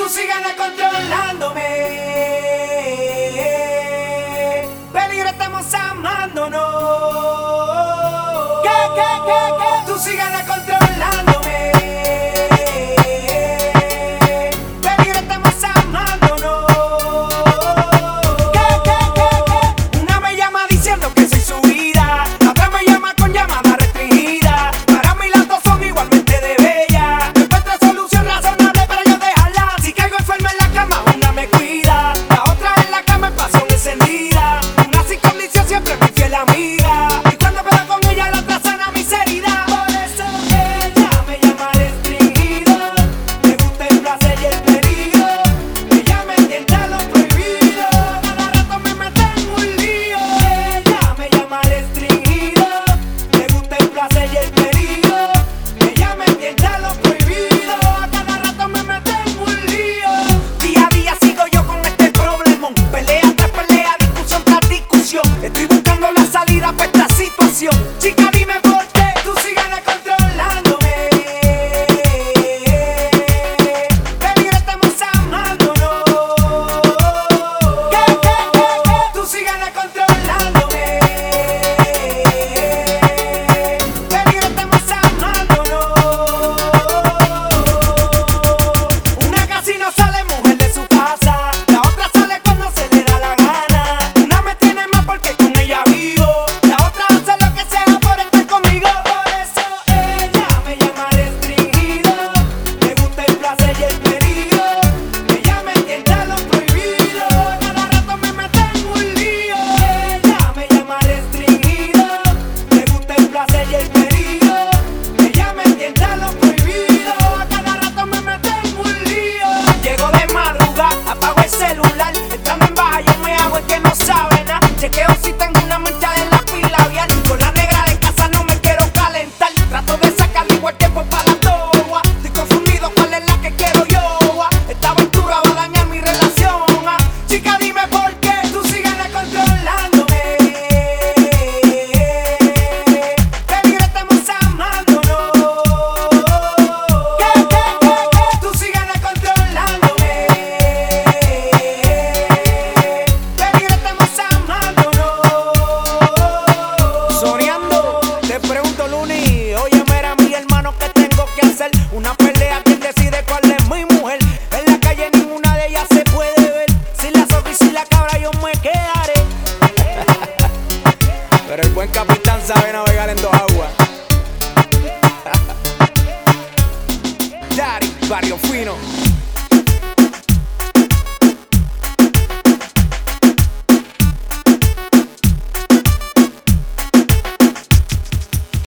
tú sígueme controlándome. Peligro, estamos amándonos. ¿Qué? Tú sígueme controlándome. Peligro, estamos amándonos. ¿Qué? Una me llama diciendo que soy su vida, la otra me llama con llamada restringida. Para mí las dos son igualmente de bella. No encuentro solución razonable para yo dejarla. Si caigo enferma en la cama, una me cuida, la otra en la cama en pasión encendida. Una sin condición, siempre mi fiel amiga, y cuando puedo con ella la otra sana mis heridas. Por eso ella me llama restringido, me gusta el placer y el peligro. Ella me tienta lo prohibido, cada rato me mete en un lío. Ella me llama restringido, me gusta el placer y el peligro. Ella me tienta lo prohibido, a cada rato me mete en un lío. Día a día sigo yo con este problemón, pelea tras pelea, discusión tras discusión. Estoy buscando la salida para esta situación. Chica, dime por qué tú sígueme controlándome. Peligro, estamos amándonos. ¿Qué? Tú sígueme controlándome. Peligro, estamos amándonos. Una casi no sale mujer de su casa, la otra sale cuando se le da la gana. Una me tiene más porque con ella vivo, la otra hace lo que sea por estar conmigo. Por eso ella me llama restringido, me gusta el placer y el peligro.